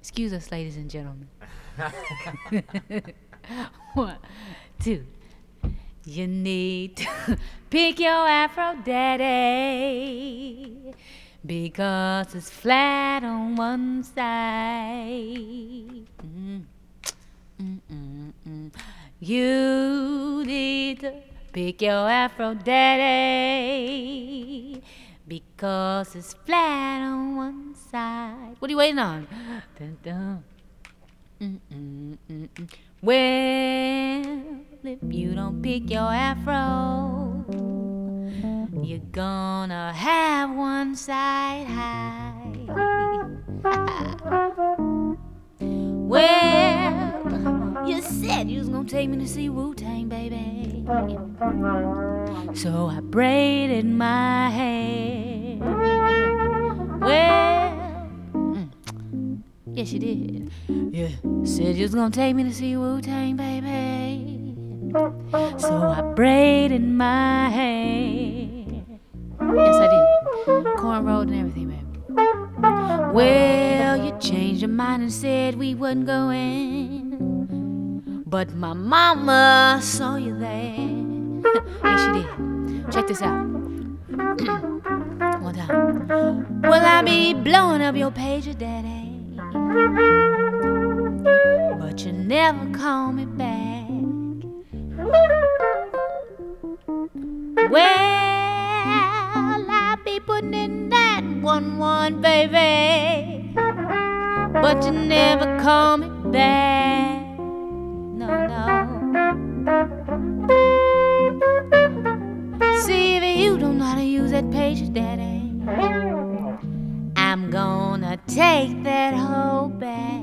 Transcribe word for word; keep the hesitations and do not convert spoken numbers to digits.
Excuse us, ladies and gentlemen. One, two. You need to pick your Afro daddy because it's flat on one side. Mm, mm, mm, mm. You need to pick your Afro daddy because it's flat on one side. What are you waiting on? Dun, dun. Mm, mm, mm, mm. Well, if you don't pick your Afro, you're gonna have one side high. Well, you said you was gonna take me to see Wu-Tang, baby. So I braided my hair. Well, mm, yes you did. You said you was gonna take me to see Wu-Tang, baby. So I braided my hair. Yes I did. Cornrowed and everything, baby. Well, you changed your mind and said we wasn't going, but my mama saw you there. Yes, she did. Check this out. One time. Well, I be blowing up your pager, daddy, but you never call me back. Well, I be putting in that one one, baby, but you never call me back. No, no. See, if you don't know how to use that pager, daddy, I'm gonna take that hoe back.